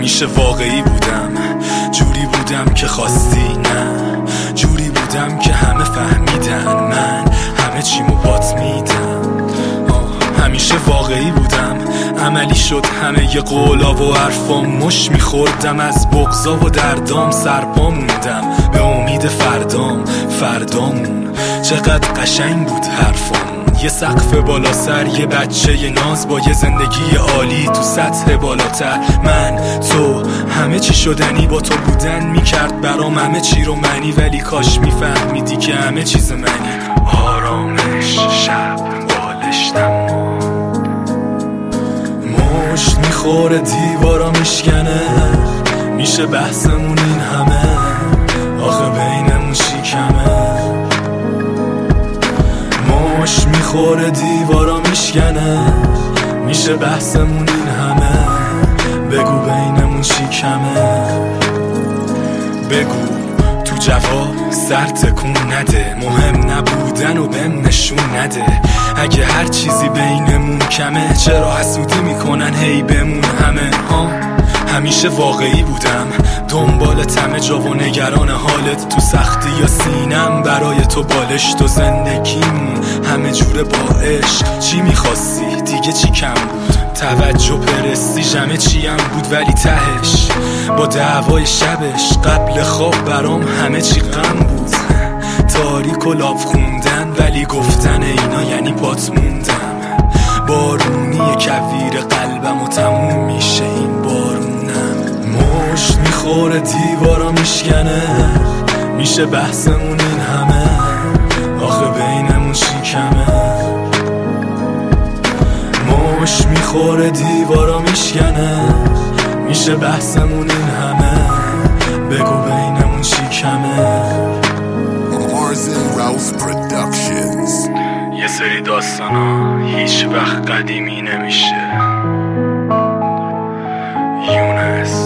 همیشه واقعی بودم، جوری بودم که خواستی، نه جوری بودم که همه فهمیدن من همه چیمو بات میدم. همیشه واقعی بودم، عملی شد همه ی قولا و حرفام، مش میخوردم از بغضا و دردام، سرپا موندم به امید فردامون. چقدر قشنگ بود حرفام، یه سقف بالا سر، یه بچه ی ناز با یه زندگی عالی تو سطح بالاتر. من تو همه چی شدنی با تو بودن میکرد برام همه چی رو منی، ولی کاش میفهمیدی که همه چیز منی. آرامش شب بالشتم، مشت میخوره دیوارا میشکنه، میشه بحثمون این همه، آخه بینمون شیکمه. مشت میخوره دیوارا میشکنه، میشه بحثمون این همه، بگو بینمون شیکمه. بگو تو جواب سر تکون نده، مهم نبودن و بهم نشون نده. اگه هر چیزی بینمون کمه، چرا حسودی میکنن هی بمون همه. همیشه واقعی بودم، دنبال همه جا و نگران حالت، تو سختی یا سینم برای تو بالشت و زندگیمون همه جوره با عشق. چی میخواستی دیگه؟ چی کم بود؟ توجه پرستیژ همه چیم بود، ولی تهش با دعوای شبش قبل خواب برام همه چی غم بود. تاریک و لاب خوندن، ولی گفتن اینا یعنی پات موندم. بارونی کویر قلبم و تموم میشه این بارونم. مشت میخوره دیوارا میشکنه، میشه بحثمون این همه، آخه بینمون شیکمه. مشت میخوره دیوارا میشکنه، میشه بحثمون این همه، بگو بینمون شیکمه. یه سری داستانا هیچ وقت قدیمی نمیشه. یونس